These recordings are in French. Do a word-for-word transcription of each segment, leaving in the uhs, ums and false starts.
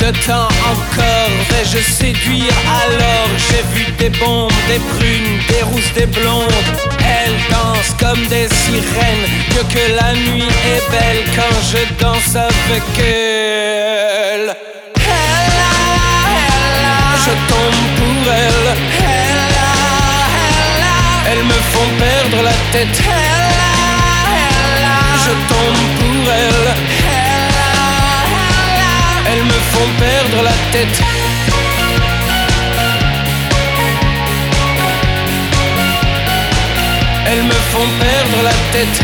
de temps encore vais-je séduire alors? J'ai vu des bombes, des brunes, des rousses, des blondes. Elles dansent comme des sirènes, mieux que la nuit est belle quand je danse avec elles. Ella, ella, je tombe pour elles. Ella, ella, elles me font perdre la tête. Ella, ella, je tombe pour elles. Ella, ella, elles me font perdre la tête. Elles me font perdre la tête.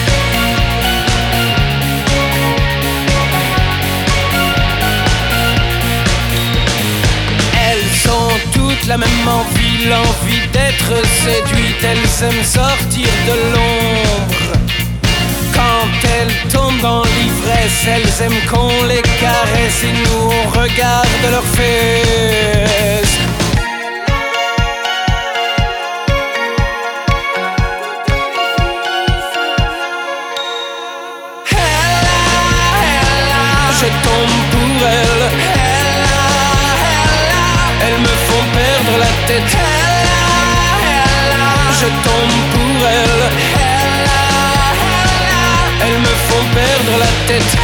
Elles ont toutes la même envie, l'envie d'être séduites. Elles aiment sortir de l'ombre. Quand elles tombent dans l'ivresse, elles aiment qu'on les caresse. Et nous on regarde leurs fesses. Je tombe pour elles. Ella, ella, elles me font perdre la tête. Ella, ella, je tombe pour elles. Ella, ella, elles me font perdre la tête.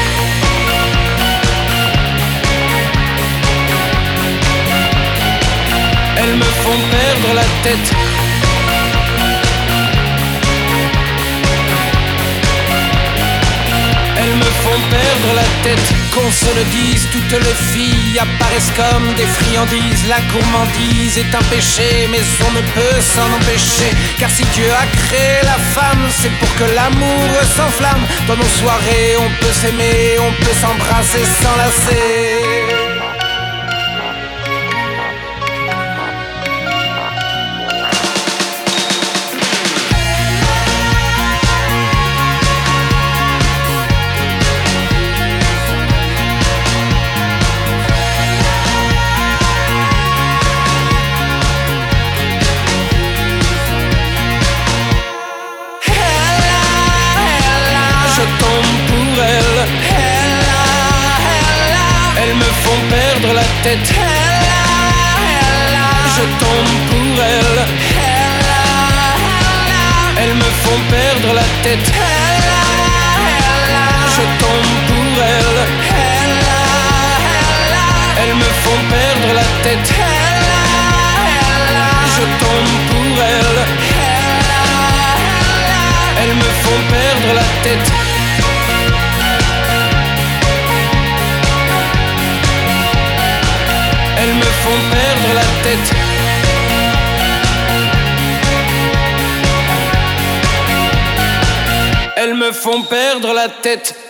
Elles me font perdre la tête. Elles me font perdre la tête. Qu'on se le dise, toutes les filles apparaissent comme des friandises. La gourmandise est un péché, mais on ne peut s'en empêcher. Car si Dieu a créé la femme, c'est pour que l'amour s'enflamme. Dans nos soirées, on peut s'aimer, on peut s'embrasser, s'enlacer. Je tombe pour elles. Ella, ella, elles me font perdre la tête. Ella, ella, je tombe pour elles. Ella, ella, elles me font perdre la tête. Ella, ella, je tombe pour elles. Ella, ella, elles me font perdre la tête. Ella, ella, je tombe pour elles. Ella, ella, elles me font perdre la tête. Elles me font perdre la tête. Elles me font perdre la tête.